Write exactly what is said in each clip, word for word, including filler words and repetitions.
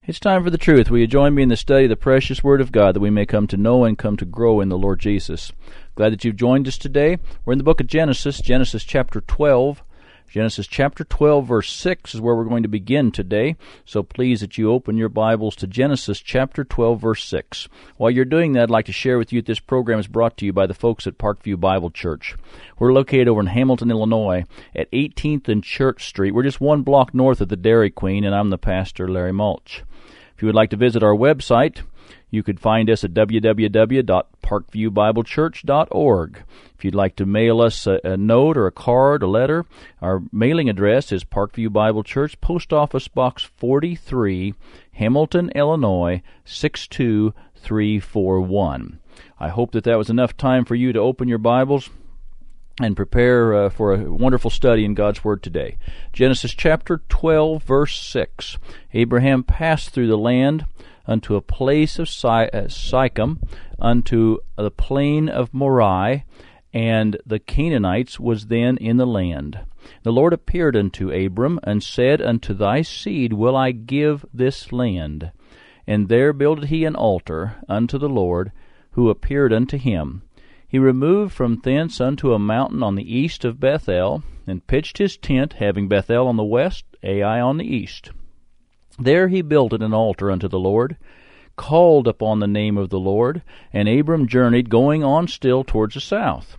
It's time for the truth. Will you join me in the study of the precious Word of God that we may come to know and come to grow in the Lord Jesus? Glad that you've joined us today. We're in the book of Genesis, Genesis chapter twelve. Genesis chapter twelve, verse six is where we're going to begin today. So please that you open your Bibles to Genesis chapter twelve, verse six. While you're doing that, I'd like to share with you that this program is brought to you by the folks at Parkview Bible Church. We're located over in Hamilton, Illinois, at eighteenth and Church Street. We're just one block north of the Dairy Queen, and I'm the pastor, Larry Mulch. If you would like to visit our website, you could find us at w w w dot parkview bible church dot org. If you'd like to mail us a, a note or a card, a letter, our mailing address is Parkview Bible Church, Post Office Box forty-three, Hamilton, Illinois, six two three four one. I hope that that was enough time for you to open your Bibles and prepare uh, for a wonderful study in God's Word today. Genesis chapter twelve, verse six. Abraham passed through the land unto a place of Sychem, unto the plain of Moriah, and the Canaanites was then in the land. The Lord appeared unto Abram, and said, Unto thy seed will I give this land. And there builded he an altar unto the Lord, who appeared unto him. He removed from thence unto a mountain on the east of Bethel, and pitched his tent, having Bethel on the west, Ai on the east. There he builded an altar unto the Lord, called upon the name of the Lord, and Abram journeyed, going on still towards the south.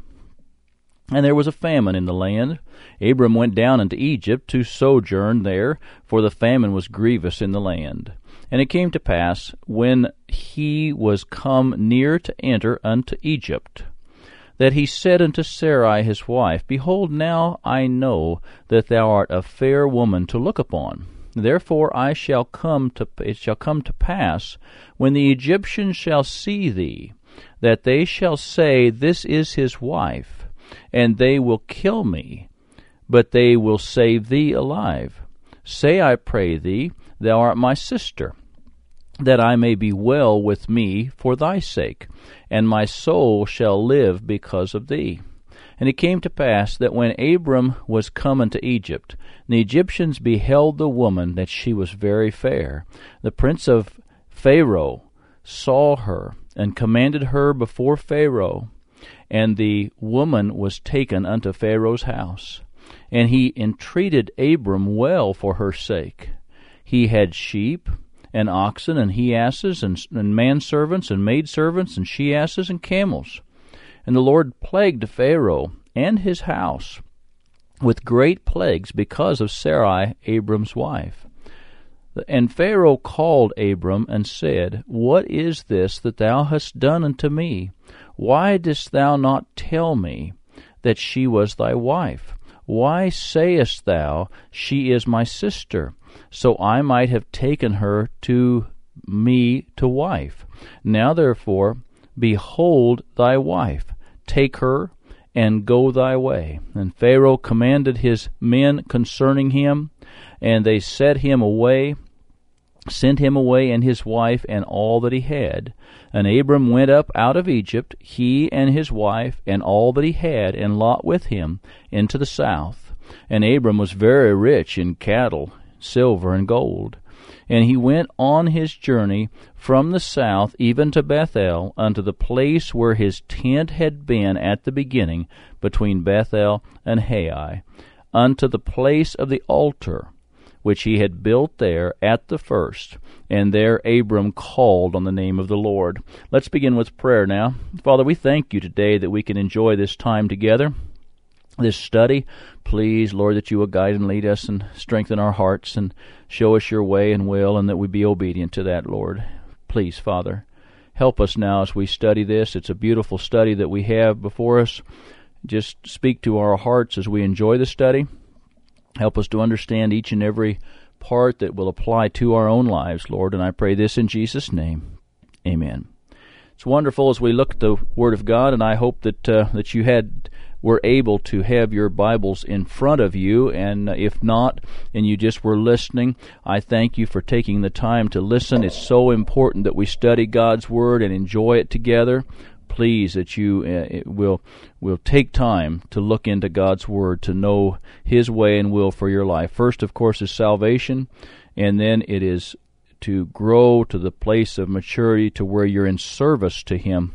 And there was a famine in the land. Abram went down into Egypt to sojourn there, for the famine was grievous in the land. And it came to pass, when he was come near to enter unto Egypt, that he said unto Sarai his wife, Behold, now I know that thou art a fair woman to look upon. Therefore I shall come to it shall come to pass, when the Egyptians shall see thee, that they shall say, This is his wife, and they will kill me, but they will save thee alive. Say, I pray thee, thou art my sister, that I may be well with me for thy sake, and my soul shall live because of thee. And it came to pass that when Abram was come unto Egypt, the Egyptians beheld the woman, that she was very fair. The prince of Pharaoh saw her, and commanded her before Pharaoh. And the woman was taken unto Pharaoh's house. And he entreated Abram well for her sake. He had sheep, and oxen, and he-asses, and, and manservants, and maidservants, and she-asses, and camels. And the Lord plagued Pharaoh and his house with great plagues because of Sarai, Abram's wife. And Pharaoh called Abram, and said, What is this that thou hast done unto me? Why didst thou not tell me that she was thy wife? Why sayest thou, She is my sister? So I might have taken her to me to wife. Now therefore, behold thy wife. Take her, and go thy way. And Pharaoh commanded his men concerning him, and they set him away, sent him away, and his wife, and all that he had. And Abram went up out of Egypt, he and his wife, and all that he had, and Lot with him, into the south. And Abram was very rich in cattle, silver, and gold. And he went on his journey from the south even to Bethel, unto the place where his tent had been at the beginning, between Bethel and Hai, unto the place of the altar, which he had built there at the first. And there Abram called on the name of the Lord. Let's begin with prayer now. Father, we thank you today that we can enjoy this time together, this study. Please, Lord, that you will guide and lead us and strengthen our hearts and show us your way and will, and that we be obedient to that, Lord. Please, Father, help us now as we study this. It's a beautiful study that we have before us. Just speak to our hearts as we enjoy the study. Help us to understand each and every part that will apply to our own lives, Lord, and I pray this in Jesus' name. Amen. It's wonderful as we look at the Word of God, and I hope that uh, that you had were able to have your Bibles in front of you, and if not, and you just were listening, I thank you for taking the time to listen. It's so important that we study God's Word and enjoy it together. Please, that you uh, will will take time to look into God's Word, to know His way and will for your life. First, of course, is salvation, and then it is to grow to the place of maturity to where you're in service to Him.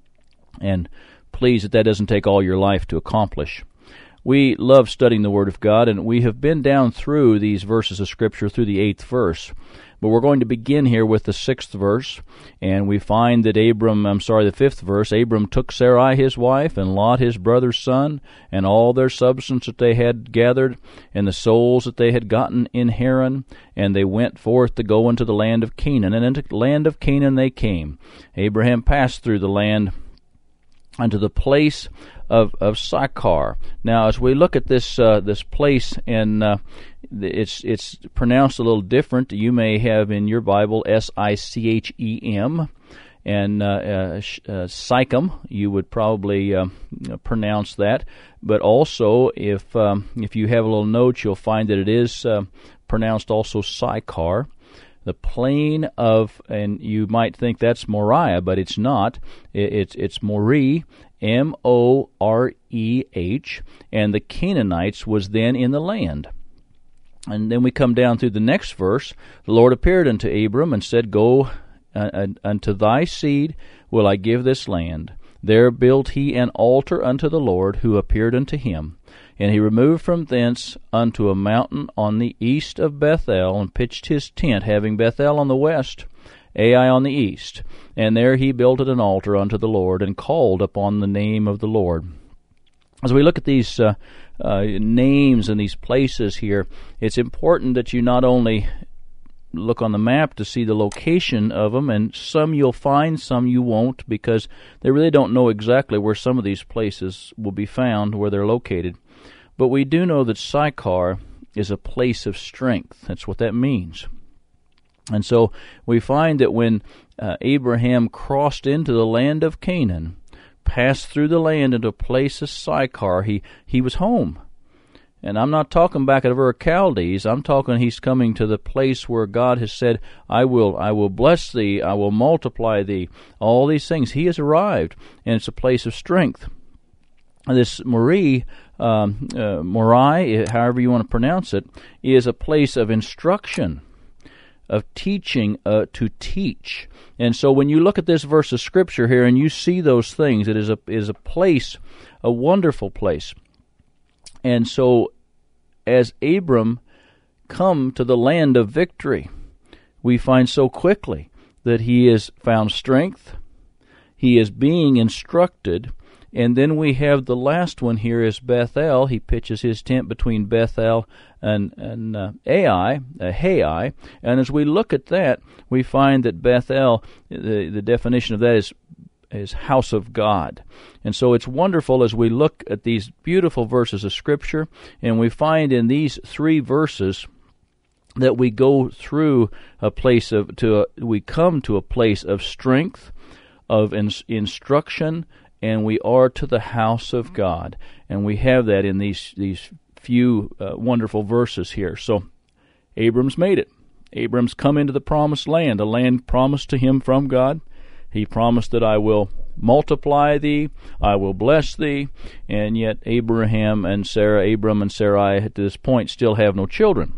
And please, that that doesn't take all your life to accomplish. We love studying the Word of God, and we have been down through these verses of Scripture through the eighth verse. But we're going to begin here with the sixth verse, and we find that Abram, I'm sorry, the fifth verse, Abram took Sarai his wife, and Lot his brother's son, and all their substance that they had gathered, and the souls that they had gotten in Haran, and they went forth to go into the land of Canaan. And into the land of Canaan they came. Abraham passed through the land unto the place of of Sychar. Now, as we look at this uh, this place, and uh, it's it's pronounced a little different. You may have in your Bible S I C H E M, and uh, uh, uh, Sychem. You would probably uh, pronounce that. But also, if um, if you have a little note, you'll find that it is uh, pronounced also Sychar. The plain of, and you might think that's Moriah, but it's not. It, it's it's Moreh, M O R E H, and the Canaanites was then in the land. And then we come down through the next verse. The Lord appeared unto Abram and said, Go uh, unto thy seed will I give this land. There built he an altar unto the Lord, who appeared unto him. And he removed from thence unto a mountain on the east of Bethel, and pitched his tent, having Bethel on the west, Ai on the east. And there he builded an altar unto the Lord, and called upon the name of the Lord. As we look at these uh, uh, names and these places here, it's important that you not only look on the map to see the location of them, and some you'll find, some you won't, because they really don't know exactly where some of these places will be found, where they're located. But we do know that Sychar is a place of strength. That's what that means. And so we find that when uh, Abraham crossed into the land of Canaan, passed through the land into a place of Sychar, he, he was home. And I'm not talking back at Ur Chaldees. I'm talking he's coming to the place where God has said, I will I will bless thee, I will multiply thee, all these things. He has arrived, and it's a place of strength. This Moreh, um, uh, Morai, however you want to pronounce it, is a place of instruction, of teaching, uh, to teach. And so when you look at this verse of Scripture here and you see those things, it is a is a place, a wonderful place. And so as Abram come to the land of victory, we find so quickly that he has found strength, he is being instructed. And then we have the last one here is Bethel. He pitches his tent between Bethel and, and uh, Ai, uh, Hai. And as we look at that, we find that Bethel, the, the definition of that is, is house of God. And so it's wonderful as we look at these beautiful verses of Scripture, and we find in these three verses that we go through a place of, to a, we come to a place of strength, of in, instruction, and we are to the house of God. And we have that in these these few uh, wonderful verses here. So Abram's made it. Abram's come into the promised land, a land promised to him from God. He promised that I will multiply thee, I will bless thee, and yet Abraham and Sarah, Abram and Sarai at this point still have no children.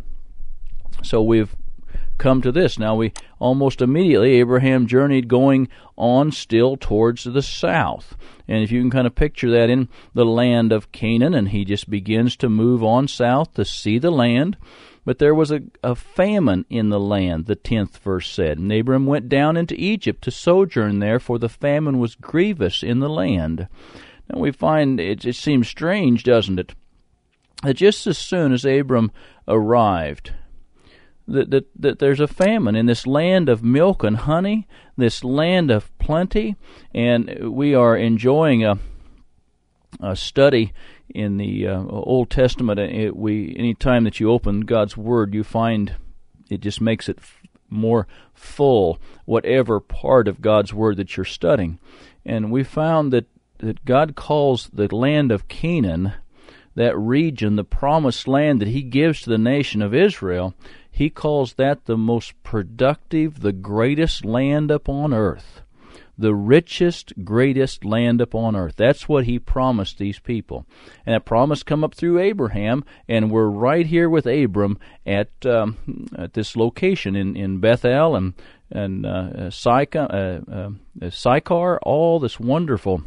So we've come to this. Now we almost immediately, Abraham journeyed going on still towards the south. And if you can kind of picture that in the land of Canaan, and he just begins to move on south to see the land. But there was a, a famine in the land, the tenth verse said. And Abram went down into Egypt to sojourn there, for the famine was grievous in the land. Now we find, it, it seems strange, doesn't it, that just as soon as Abram arrived, That, that, that there's a famine in this land of milk and honey, this land of plenty, and we are enjoying a, a study in the uh, Old Testament. It, we any time that you open God's Word, you find it just makes it f- more full, whatever part of God's Word that you're studying. And we found that, that God calls the land of Canaan, that region, the promised land that He gives to the nation of Israel, He calls that the most productive, the greatest land upon earth. the richest, greatest land upon earth. That's what he promised these people. And that promise come up through Abraham, and we're right here with Abram at um, at this location in, in Bethel and, and uh, Sychar, uh, uh, Sychar, all this wonderful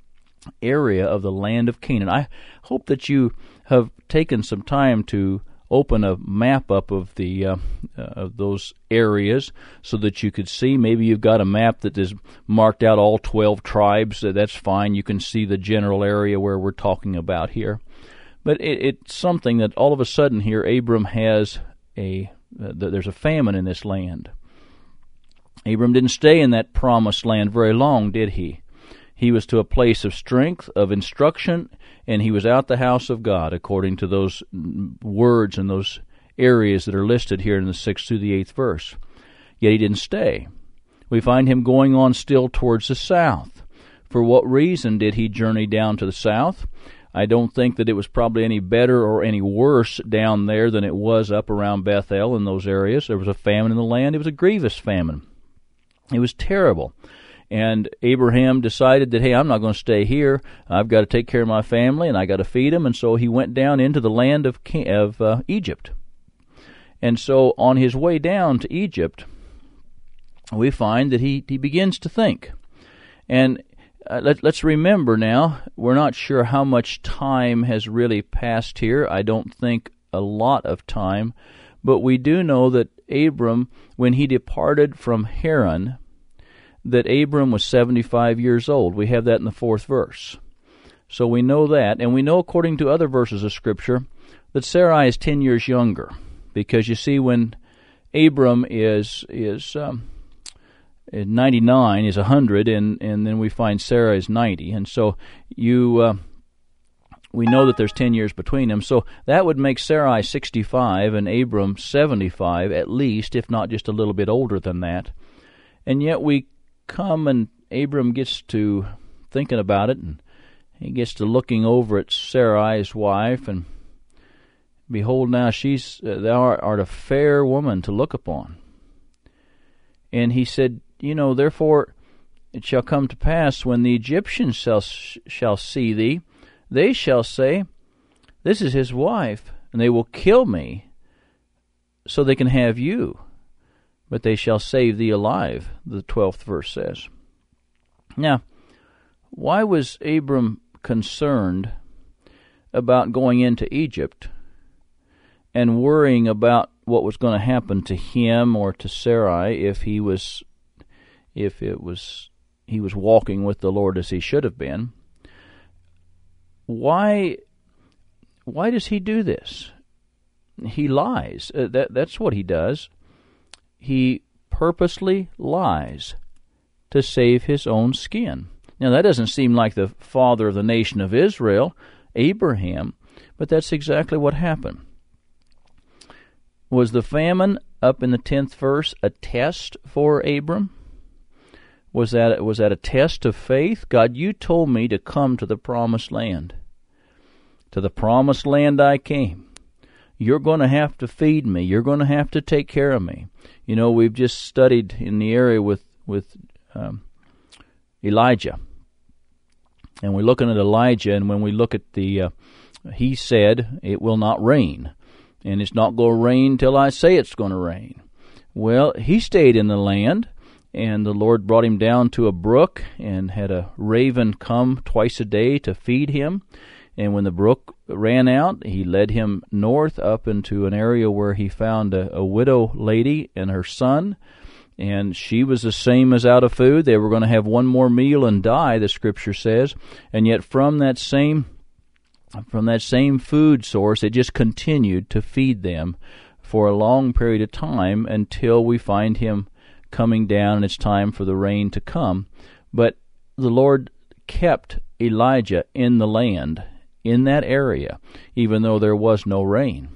area of the land of Canaan. I hope that you have taken some time to open a map up of the uh, uh, of those areas so that you could see. Maybe you've got a map that is marked out all twelve tribes. Uh, that's fine. You can see the general area where we're talking about here. But it, it's something that all of a sudden here Abram has a uh, there's a famine in this land. Abram didn't stay in that promised land very long, did he? He was to a place of strength, of instruction, and he was out the house of God, according to those words and those areas that are listed here in the sixth through the eighth verse. Yet he didn't stay. We find him going on still towards the south. For what reason did he journey down to the south? I don't think that it was probably any better or any worse down there than it was up around Bethel in those areas. There was a famine in the land. It was a grievous famine. It was terrible. And Abraham decided that, hey, I'm not going to stay here. I've got to take care of my family, and I got to feed them. And so he went down into the land of of uh, Egypt. And so on his way down to Egypt, we find that he, he begins to think. And uh, let, let's remember now, we're not sure how much time has really passed here. I don't think a lot of time. But we do know that Abram, when he departed from Haran, that Abram was seventy-five years old. We have that in the fourth verse. So we know that, and we know according to other verses of Scripture that Sarai is ten years younger. Because you see, when Abram is is um, ninety-nine, is one hundred, and, and then we find Sarah is ninety. And so you uh, we know that there's ten years between them. So that would make Sarai sixty-five and Abram seventy-five at least, if not just a little bit older than that. And yet we come and Abram gets to thinking about it, and he gets to looking over at Sarai, his wife, and behold, now she's uh, thou art a fair woman to look upon. And he said, you know, therefore it shall come to pass when the Egyptians shall shall see thee, they shall say, this is his wife, and they will kill me, so they can have you. But they shall save thee alive, the twelfth verse says. Now, why was Abram concerned about going into Egypt and worrying about what was going to happen to him or to Sarai if he was, if it was, he was walking with the Lord as he should have been? Why, why does he do this? He lies. Uh, that that's what he does. He purposely lies to save his own skin. Now, that doesn't seem like the father of the nation of Israel, Abraham, but that's exactly what happened. Was the famine up in the tenth verse a test for Abram? Was that, was that a test of faith? God, you told me to come to the promised land. To the promised land I came. You're going to have to feed me. You're going to have to take care of me. You know, we've just studied in the area with with um, Elijah, and we're looking at Elijah. And when we look at the, uh, he said, "It will not rain, and it's not going to rain till I say it's going to rain." Well, he stayed in the land, and the Lord brought him down to a brook and had a raven come twice a day to feed him. And when the brook ran out, he led him north up into an area where he found a, a widow lady and her son, and she was the same as out of food. They were going to have one more meal and die, the Scripture says, and yet from that same from that same food source, it just continued to feed them for a long period of time until we find him coming down and it's time for the rain to come. But the Lord kept Elijah in the land, in that area, even though there was no rain.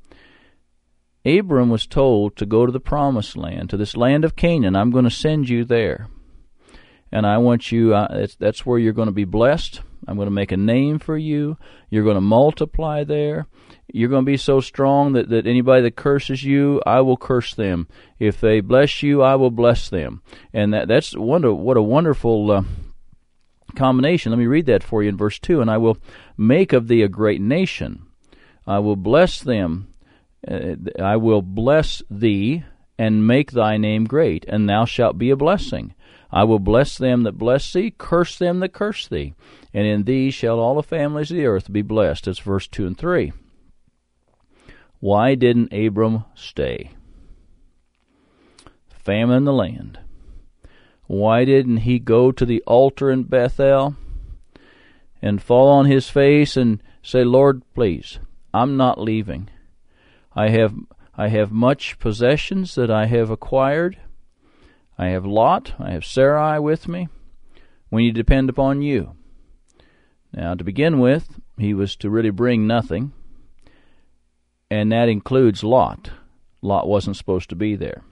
Abram was told to go to the promised land, to this land of Canaan. I'm going to send you there. And I want you, uh, that's, that's where you're going to be blessed. I'm going to make a name for you. You're going to multiply there. You're going to be so strong that, that anybody that curses you, I will curse them. If they bless you, I will bless them. And that that's wonder, what a wonderful uh, combination. Let me read that for you in verse two. And I will make of thee a great nation. I will bless them. Uh, I will bless thee and make thy name great, and thou shalt be a blessing. I will bless them that bless thee, curse them that curse thee. And in thee shall all the families of the earth be blessed. That's verse two and three. Why didn't Abram stay? Famine in the land. Why didn't he go to the altar in Bethel and fall on his face and say, Lord, please, I'm not leaving. I have I have much possessions that I have acquired. I have Lot, I have Sarai with me. We need to depend upon you. Now, to begin with, he was to really bring nothing, and that includes Lot. Lot wasn't supposed to be there.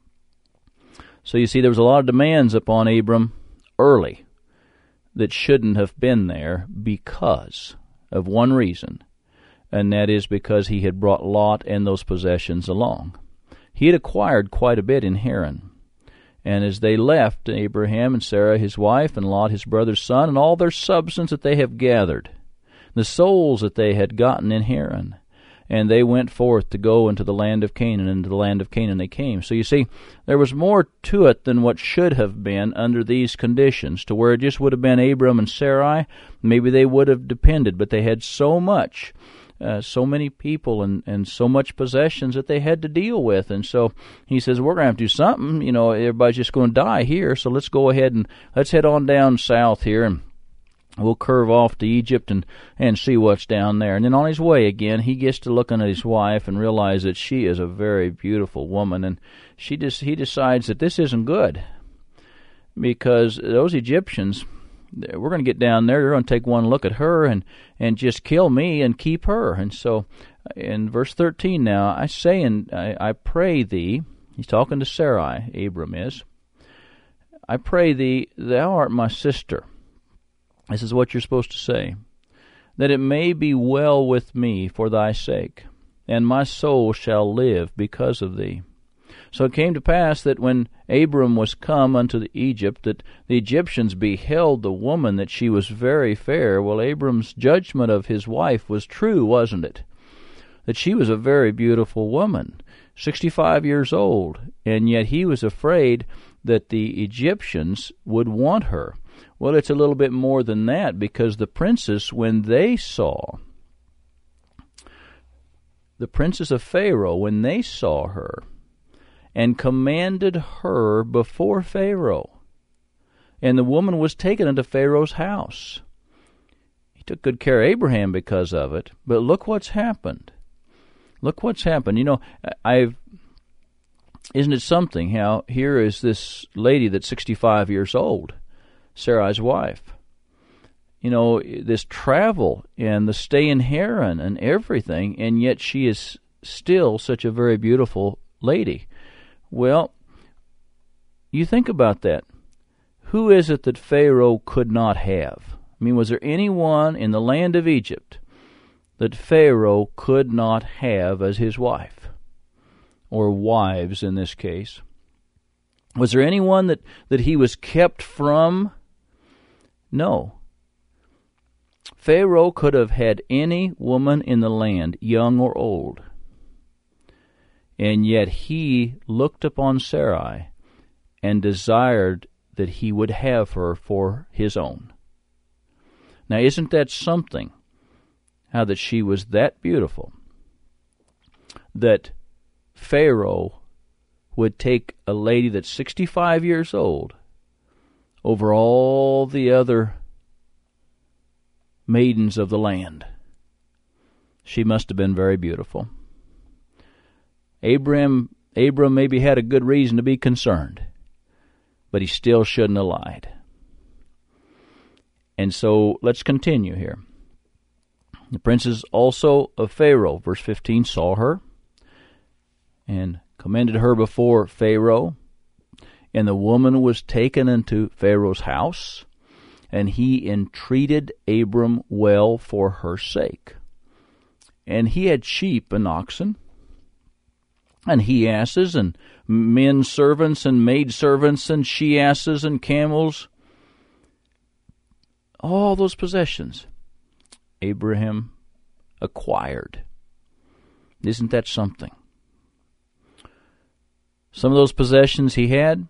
So you see, there was a lot of demands upon Abram early that shouldn't have been there because of one reason, and that is because he had brought Lot and those possessions along. He had acquired quite a bit in Haran. And as they left, Abraham and Sarah his wife, and Lot his brother's son, and all their substance that they have gathered, the souls that they had gotten in Haran, and they went forth to go into the land of Canaan, and into the land of Canaan they came. So you see, there was more to it than what should have been under these conditions, to where it just would have been Abram and Sarai. Maybe they would have depended, but they had so much. Uh, so many people and, and so much possessions that they had to deal with. And so he says, we're going to have to do something. You know, everybody's just going to die here, so let's go ahead and let's head on down south here, and we'll curve off to Egypt and, and see what's down there. And then on his way again, he gets to looking at his wife and realize that she is a very beautiful woman. And she just he decides that this isn't good, because those Egyptians, we're going to get down there, they're going to take one look at her and, and just kill me and keep her. And so in verse thirteen now, I say, and I, I pray thee, he's talking to Sarai, Abram is, I pray thee, thou art my sister. This is what you're supposed to say. That it may be well with me for thy sake, and my soul shall live because of thee. So it came to pass that when Abram was come unto the Egypt, that the Egyptians beheld the woman, that she was very fair. Well, Abram's judgment of his wife was true, wasn't it? That she was a very beautiful woman, sixty-five years old, and yet he was afraid that the Egyptians would want her. Well, it's a little bit more than that, because the princes, when they saw, the princes of Pharaoh, when they saw her, and commanded her before Pharaoh. And the woman was taken into Pharaoh's house. He took good care of Abraham because of it, but look what's happened. Look what's happened. You know, I've isn't it something how here is this lady that's sixty-five years old, Sarai's wife. You know, this travel and the stay in Haran and everything, and yet she is still such a very beautiful lady. Well, you think about that. Who is it that Pharaoh could not have? I mean, was there anyone in the land of Egypt that Pharaoh could not have as his wife? Or wives in this case. Was there anyone that, that he was kept from? No. Pharaoh could have had any woman in the land, young or old. And yet he looked upon Sarai and desired that he would have her for his own. Now, isn't that something? How that she was that beautiful, that Pharaoh would take a lady that's sixty-five years old over all the other maidens of the land. She must have been very beautiful. Abram, Abram maybe had a good reason to be concerned, but he still shouldn't have lied. And so let's continue here. The princes also of Pharaoh, verse fifteen, saw her and commended her before Pharaoh. And the woman was taken into Pharaoh's house. and he entreated Abram well for her sake. And he had sheep and oxen, and he asses, and men servants, and maid servants, and she asses, and camels. All those possessions Abraham acquired. Isn't that something? Some of those possessions he had,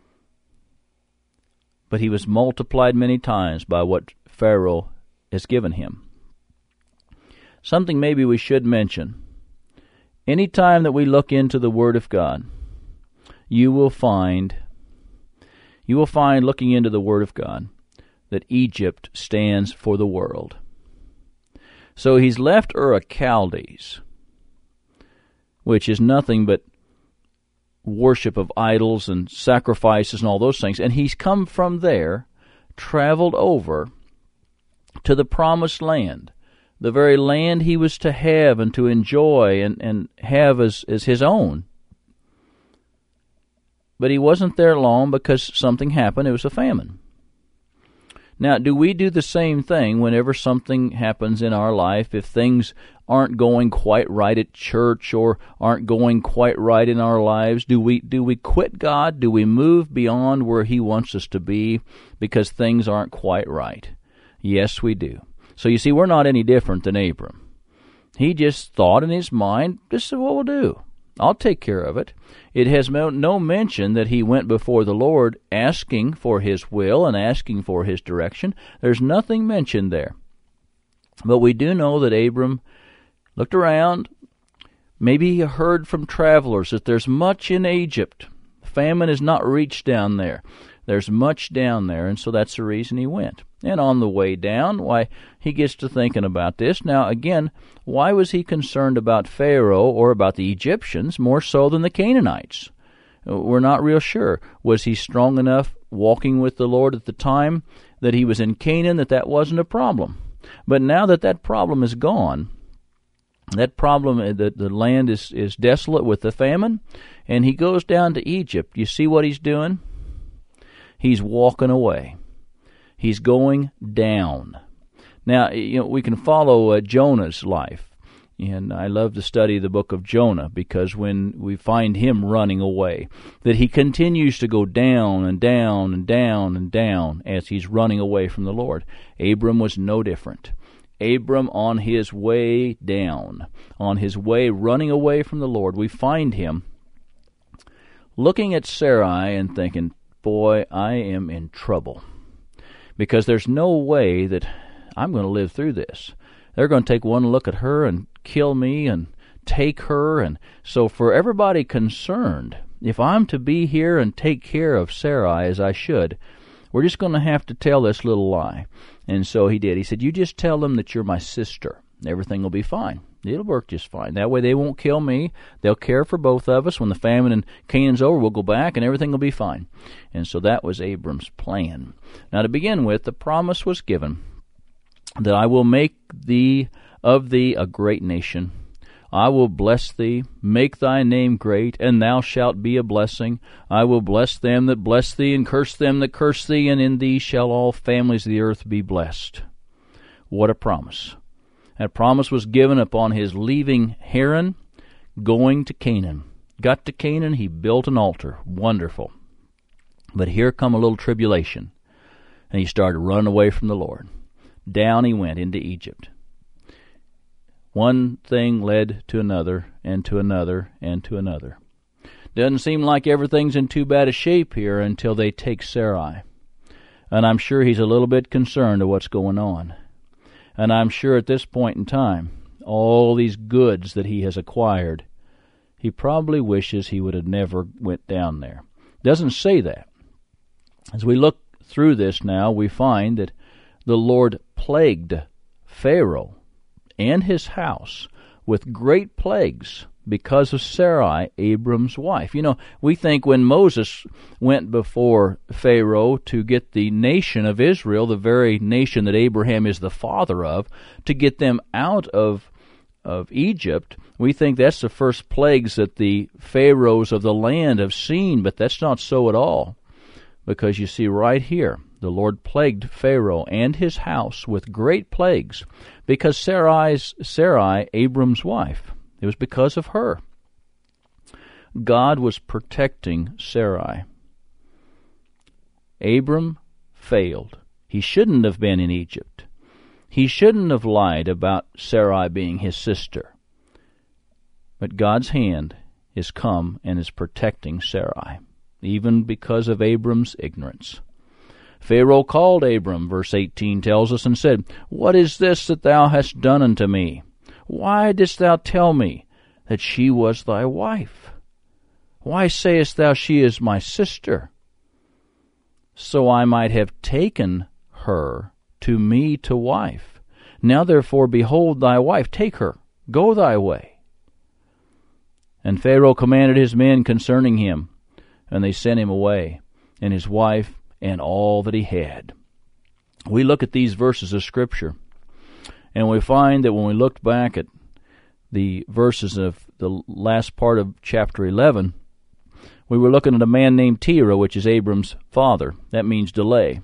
but he was multiplied many times by what Pharaoh has given him. Something maybe we should mention. Any time that we look into the Word of God, you will find, you will find looking into the Word of God, that Egypt stands for the world. So he's left Ur of Chaldees, which is nothing but worship of idols and sacrifices and all those things, and he's come from there, traveled over to the Promised Land, the very land he was to have and to enjoy and, and have as, as his own. But he wasn't there long because something happened. It was a famine. Now, do we do the same thing whenever something happens in our life? If things aren't going quite right at church or aren't going quite right in our lives, do we do we quit God? Do we move beyond where He wants us to be because things aren't quite right? Yes, we do. So you see, we're not any different than Abram. He just thought in his mind, this is what we'll do. I'll take care of it. It has no mention that he went before the Lord asking for His will and asking for His direction. There's nothing mentioned there. But we do know that Abram looked around. Maybe he heard from travelers that there's much in Egypt. Famine has not reached down there. There's much down there, and so that's the reason he went. And on the way down, why, he gets to thinking about this. Now, again, why was he concerned about Pharaoh or about the Egyptians more so than the Canaanites? We're not real sure. Was he strong enough walking with the Lord at the time that he was in Canaan that that wasn't a problem? But now that that problem is gone, that problem, the, the land is, is desolate with the famine, and he goes down to Egypt. You see what he's doing? He's walking away. He's going down. Now, you know, we can follow uh, Jonah's life, and I love to study the book of Jonah because when we find him running away, that he continues to go down and down and down and down as he's running away from the Lord. Abram was no different. Abram on his way down, on his way running away from the Lord, we find him looking at Sarai and thinking, boy, I am in trouble. Because there's no way that I'm going to live through this. They're going to take one look at her and kill me and take her. And so for everybody concerned, if I'm to be here and take care of Sarai as I should, we're just going to have to tell this little lie. And so he did. He said, you just tell them that you're my sister. Everything will be fine. It'll work just fine. That way they won't kill me. They'll care for both of us. When the famine in Canaan's over, we'll go back and everything will be fine. And so that was Abram's plan. Now to begin with, the promise was given that I will make thee of thee a great nation. I will bless thee, make thy name great, and thou shalt be a blessing. I will bless them that bless thee, and curse them that curse thee, and in thee shall all families of the earth be blessed. What a promise. That promise was given upon his leaving Haran, going to Canaan. Got to Canaan, he built an altar. Wonderful. But here come a little tribulation, and he started running away from the Lord. Down he went into Egypt. One thing led to another, and to another, and to another. Doesn't seem like everything's in too bad a shape here until they take Sarai. And I'm sure he's a little bit concerned of what's going on. And I'm sure at this point in time, all these goods that he has acquired, he probably wishes he would have never went down there. Doesn't say that. As we look through this now, we find that the Lord plagued Pharaoh and his house with great plagues because of Sarai, Abram's wife. You know, we think when Moses went before Pharaoh to get the nation of Israel, the very nation that Abraham is the father of, to get them out of of Egypt, we think that's the first plagues that the pharaohs of the land have seen, but that's not so at all. Because you see right here, the Lord plagued Pharaoh and his house with great plagues because Sarai's, Sarai, Abram's wife. It was because of her. God was protecting Sarai. Abram failed. He shouldn't have been in Egypt. He shouldn't have lied about Sarai being his sister. But God's hand is come and is protecting Sarai, even because of Abram's ignorance. Pharaoh called Abram, verse eighteen tells us, and said, What is this that thou hast done unto me? Why didst thou tell me that she was thy wife? Why sayest thou, She is my sister? So I might have taken her to me to wife. Now therefore, behold thy wife, take her, go thy way. And Pharaoh commanded his men concerning him, and they sent him away, and his wife, and all that he had. We look at these verses of Scripture, and we find that when we looked back at the verses of the last part of chapter eleven, we were looking at a man named Terah, which is Abram's father. That means delay.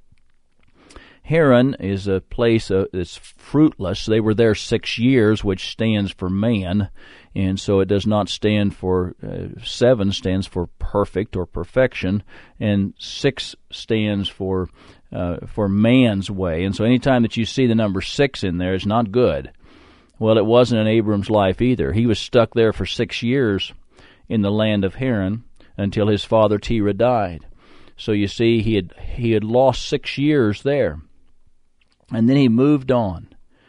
Haran is a place uh, that's fruitless. They were there six years, which stands for man, and so it does not stand for uh, seven stands for perfect or perfection, and six stands for uh, for man's way. And so anytime that you see the number six in there, it's not good. Well, it wasn't in Abram's life either. He was stuck there for six years in the land of Haran until his father Terah died. So you see, he had he had lost six years there. And then he moved on.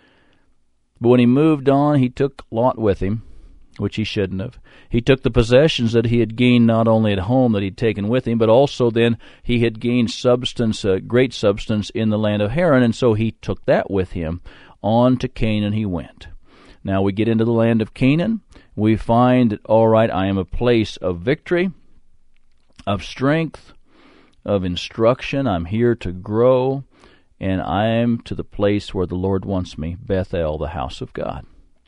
But when he moved on, he took Lot with him, which he shouldn't have. He took the possessions that he had gained not only at home that he'd taken with him, but also then he had gained substance, uh, great substance in the land of Haran, and so he took that with him. On to Canaan he went. Now we get into the land of Canaan. We find that, all right, I am a place of victory, of strength, of instruction. I'm here to grow. And I am to the place where the Lord wants me, Bethel, the house of God.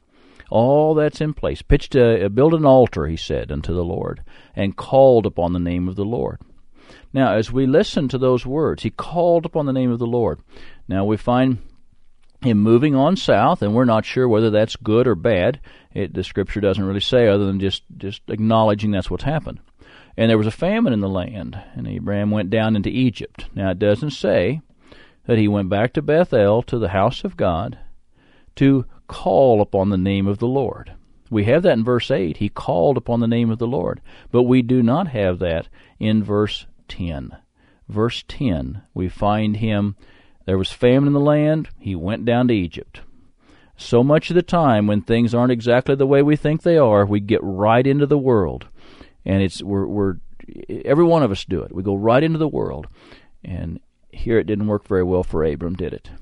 All that's in place. Pitched a, build an altar, he said, unto the Lord, and called upon the name of the Lord. Now, as we listen to those words, he called upon the name of the Lord. Now, we find him moving on south, and we're not sure whether that's good or bad. It, the Scripture doesn't really say, other than just, just acknowledging that's what's happened. And there was a famine in the land, and Abraham went down into Egypt. Now, it doesn't say that he went back to Bethel, to the house of God, to call upon the name of the Lord. We have that in verse eight. He called upon the name of the Lord. But we do not have that in verse ten. Verse ten, we find him, there was famine in the land, he went down to Egypt. So much of the time when things aren't exactly the way we think they are, we get right into the world. And it's we're, we're every one of us do it. We go right into the world. And here it didn't work very well for Abram, did it?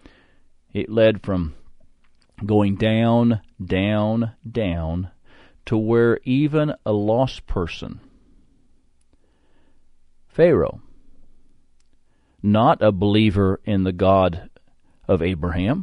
It led from going down, down, down, to where even a lost person, Pharaoh, not a believer in the God of Abraham,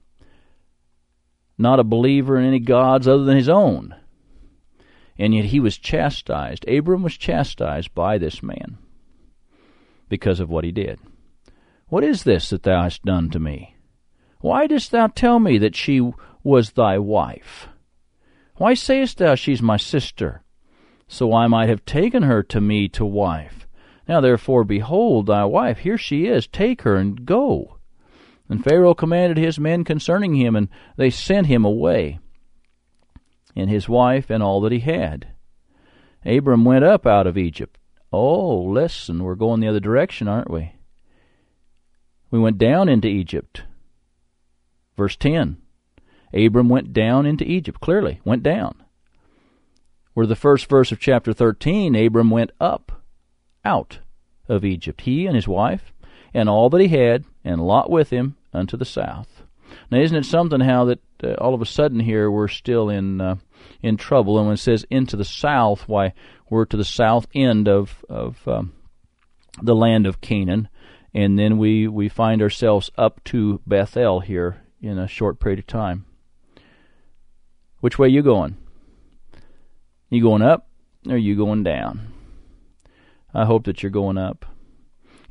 not a believer in any gods other than his own, and yet he was chastised. Abram was chastised by this man because of what he did. What is this that thou hast done to me? Why didst thou tell me that she was thy wife? Why sayest thou, She's my sister? So I might have taken her to me to wife. Now therefore, behold thy wife, here she is, take her and go. And Pharaoh commanded his men concerning him, and they sent him away, and his wife and all that he had. Abram went up out of Egypt. Oh, listen, we're going the other direction, aren't we? We went down into Egypt. Verse ten. Abram went down into Egypt. Clearly, went down. Where the first verse of chapter thirteen, Abram went up out of Egypt, he and his wife, and all that he had, and Lot with him, unto the south. Now, isn't it something how that uh, all of a sudden here we're still in uh, in trouble, and when it says into the south, why, we're to the south end of, of um, the land of Canaan. And then we, we find ourselves up to Bethel here in a short period of time. Which way you going? You going up or you going down? I hope that you're going up.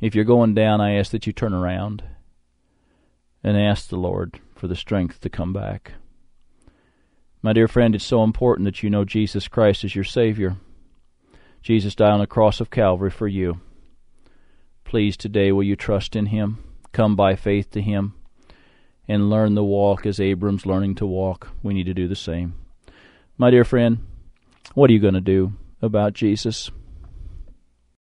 If you're going down, I ask that you turn around and ask the Lord for the strength to come back. My dear friend, it's so important that you know Jesus Christ as your Savior. Jesus died on the cross of Calvary for you. Please, today, will you trust in Him? Come by faith to Him and learn the walk as Abram's learning to walk. We need to do the same. My dear friend, what are you going to do about Jesus?